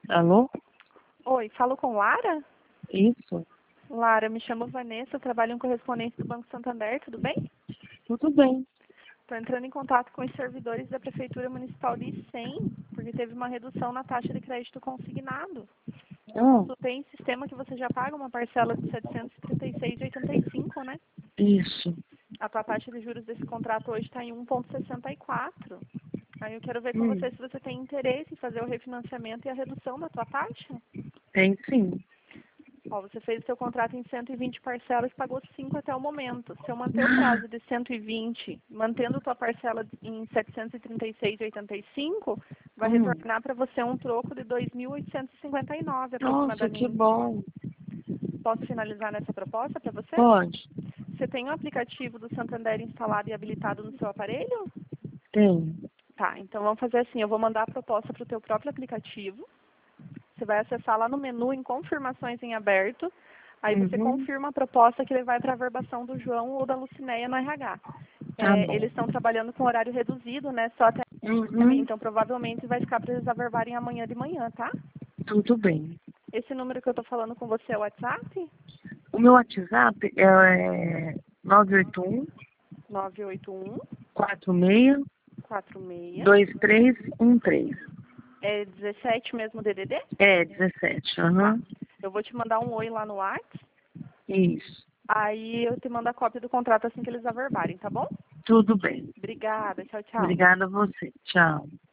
Alô? Oi, falo com Lara? Isso? Lara, me chamo Vanessa, eu trabalho em correspondência do Banco Santander, tudo bem? Tudo bem. Estou entrando em contato com os servidores da Prefeitura Municipal de Icém, porque teve uma redução na taxa de crédito consignado. Eu Ah, consultei em sistema que você já paga uma parcela de R$ 736,85, né? isso. A tua taxa de juros desse contrato hoje está em 1,64. Aí eu quero ver com Hum, você se você tem interesse em fazer o refinanciamento e a redução da tua taxa. tem sim. Ó, você fez o seu contrato em 120 parcelas e pagou 5 até o momento. Se eu manter o prazo de 120, mantendo a tua parcela em 736,85, vai Hum, retornar para você um troco de 2.859 nossa, que aproximadamente. bom. Posso finalizar nessa proposta para você? Pode? Você tem o aplicativo do Santander instalado e habilitado no seu aparelho? Tem. Tá, então vamos fazer assim, eu vou mandar a proposta para o teu próprio aplicativo. Você vai acessar lá no menu em confirmações em aberto. Aí você Uhum, confirma a proposta que ele vai para a averbação do João ou da Lucinéia no RH. tá bom. Eles estão trabalhando com horário reduzido, né? Só até Uhum, então provavelmente vai ficar para eles averbarem amanhã de manhã, tá? tudo bem. Esse número que eu estou falando com você é o WhatsApp? O meu WhatsApp é 981 981 46 46 2313. é 17 mesmo DDD? É, 17. Tá. Aham. Eu vou te mandar um oi lá no WhatsApp. Isso. Aí eu te mando a cópia do contrato assim que eles averbarem, tá bom? Tudo bem. Obrigada. Tchau, tchau. Obrigada a você. Tchau.